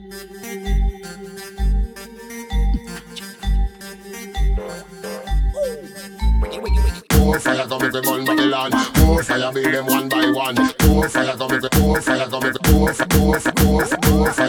More fire come to burn Babylon. More fire build them one by one. More fire come to more fire come to more fire.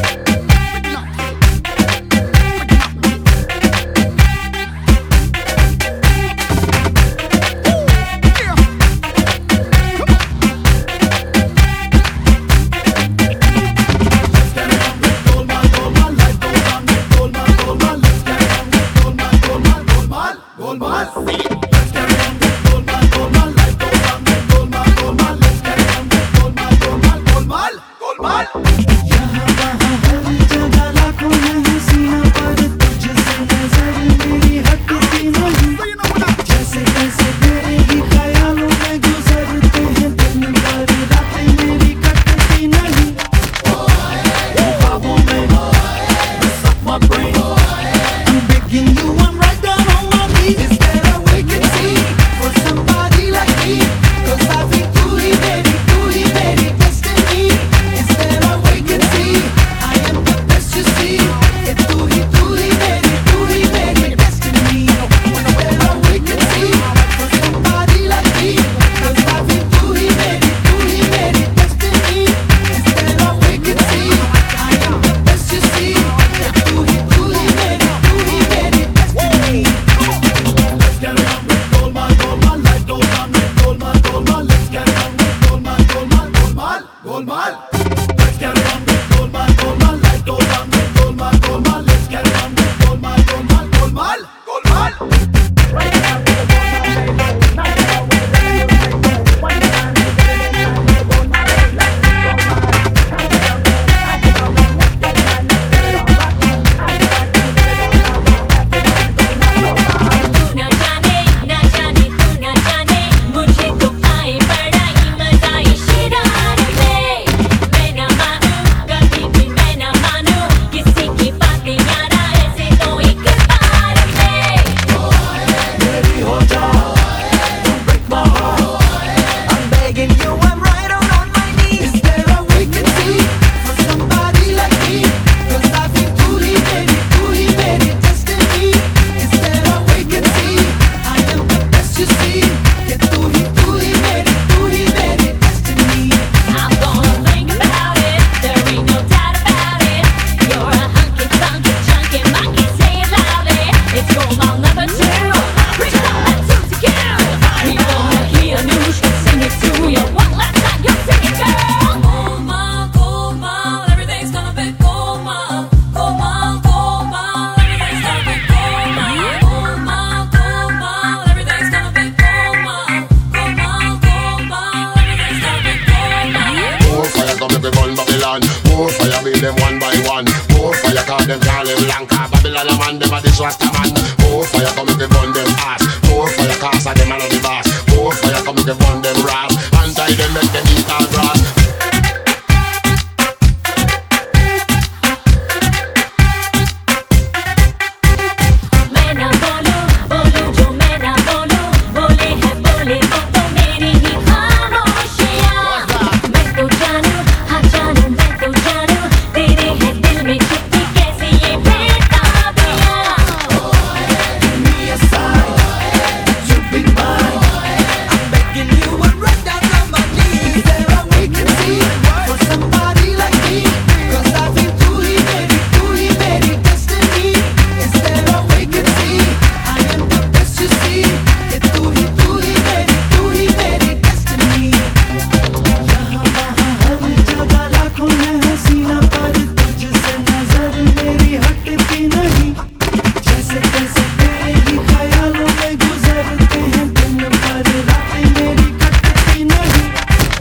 More fire build them one by one. More fire call them can't live long. Cause Babylon a man, them a disaster man. More fire come to burn them ass. More fire cause of them a the boss. More fire come to burn them rap. And tie them make them eat all grass.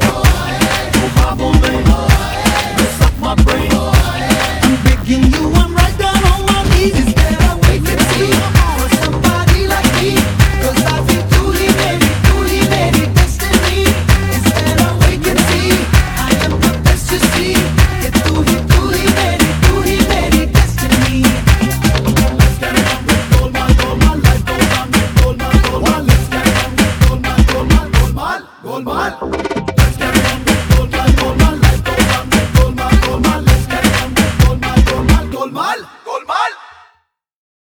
You want